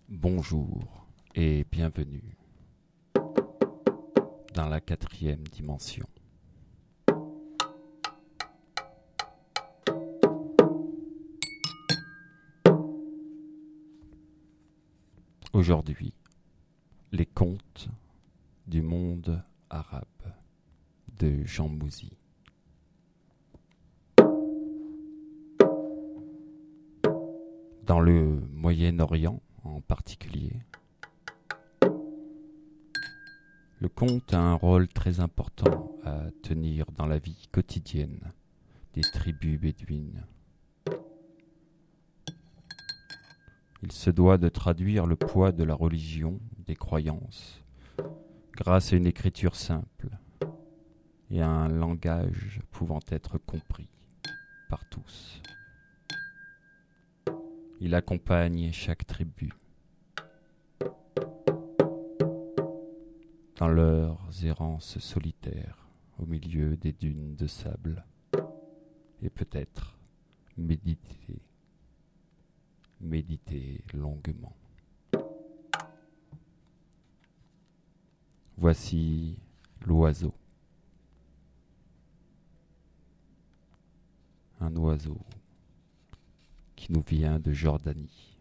Bonjour et bienvenue dans la 4e dimension. Aujourd'hui, les contes du monde arabe de Jean Mouzy. Dans le Moyen-Orient en particulier, le conte a un rôle très important à tenir dans la vie quotidienne des tribus bédouines. Il se doit de traduire le poids de la religion, des croyances, grâce à une écriture simple et à un langage pouvant être compris par tous. Il accompagne chaque tribu dans leurs errances solitaires au milieu des dunes de sable et peut-être méditer longuement. Voici l'oiseau. Un oiseau qui nous vient de Jordanie.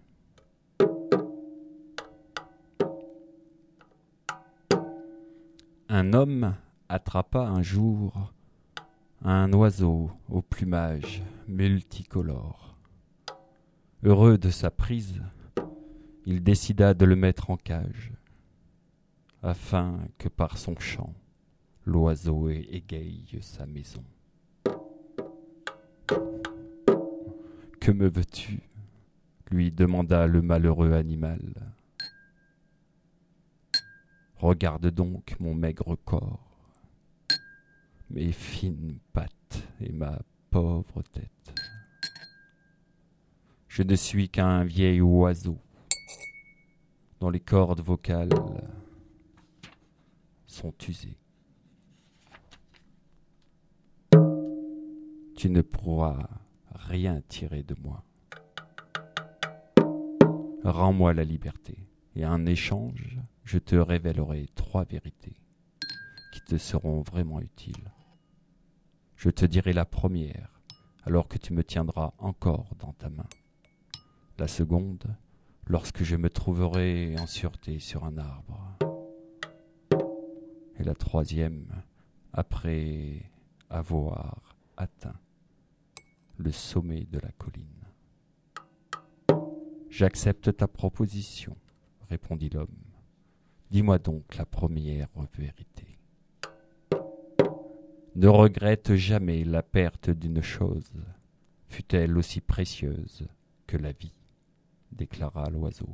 Un homme attrapa un jour un oiseau au plumage multicolore. Heureux de sa prise, il décida de le mettre en cage, afin que par son chant, l'oiseau égaye sa maison. « Que me veux-tu » lui demanda le malheureux animal. « Regarde donc mon maigre corps, mes fines pattes et ma pauvre tête. Je ne suis qu'un vieil oiseau dont les cordes vocales sont usées. Tu ne pourras rien tirer de moi. Rends-moi la liberté, et en échange, je te révélerai 3 vérités qui te seront vraiment utiles. Je te dirai la première, alors que tu me tiendras encore dans ta main. La seconde, lorsque je me trouverai en sûreté sur un arbre. Et la troisième, après avoir atteint le sommet de la colline. J'accepte ta proposition, répondit l'homme. Dis-moi donc la première vérité. Ne regrette jamais la perte d'une chose, fût-elle aussi précieuse que la vie, déclara l'oiseau.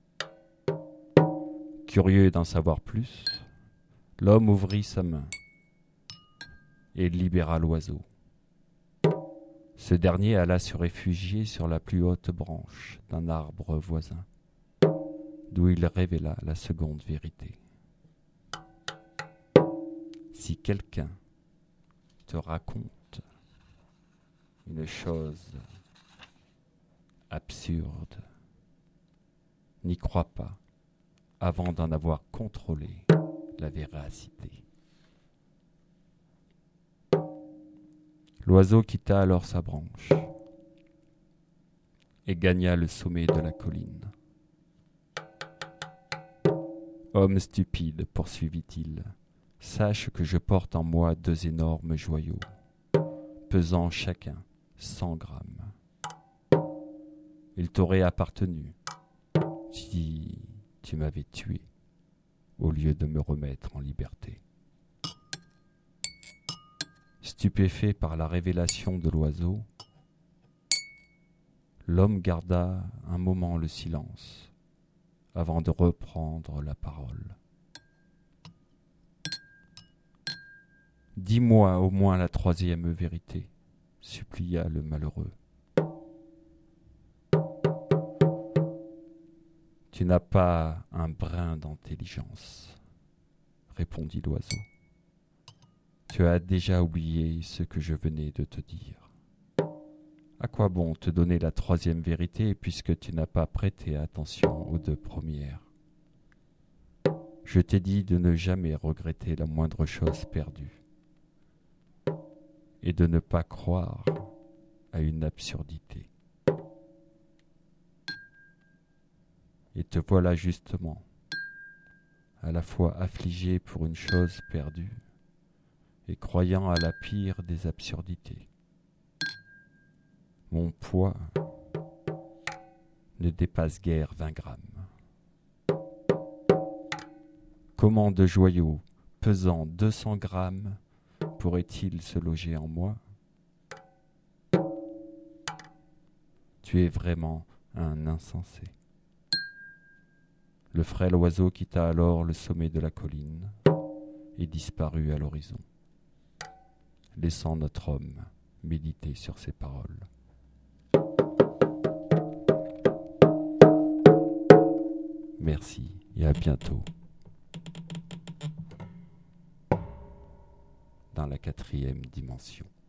Curieux d'en savoir plus, l'homme ouvrit sa main et libéra l'oiseau. Ce dernier alla se réfugier sur la plus haute branche d'un arbre voisin, d'où il révéla la seconde vérité. Si quelqu'un te raconte une chose absurde, n'y crois pas avant d'en avoir contrôlé la véracité. L'oiseau quitta alors sa branche et gagna le sommet de la colline. Homme stupide, poursuivit-il, sache que je porte en moi 2 énormes joyaux, pesant chacun 100 grammes. Ils t'auraient appartenu si tu m'avais tué au lieu de me remettre en liberté. Stupéfait par la révélation de l'oiseau, l'homme garda un moment le silence avant de reprendre la parole. « Dis-moi au moins la 3e vérité, » supplia le malheureux. « Tu n'as pas un brin d'intelligence, » répondit l'oiseau. « Tu as déjà oublié ce que je venais de te dire. À quoi bon te donner la troisième vérité puisque tu n'as pas prêté attention aux deux premières? Je t'ai dit de ne jamais regretter la moindre chose perdue et de ne pas croire à une absurdité. Et te voilà justement, à la fois affligé pour une chose perdue et croyant à la pire des absurdités. Mon poids ne dépasse guère 20 grammes. Comment de joyaux pesant 200 grammes pourrait-il se loger en moi? Tu es vraiment un insensé. Le frêle oiseau quitta alors le sommet de la colline et disparut à l'horizon, laissant notre homme méditer sur ces paroles. Merci et à bientôt dans la 4e dimension.